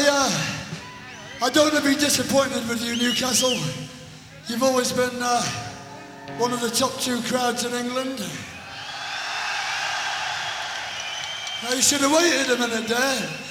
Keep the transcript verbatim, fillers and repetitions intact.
I, uh, I don't want to be disappointed with you, Newcastle. You've always been uh, one of the top two crowds in England. Now, you should have waited a minute there.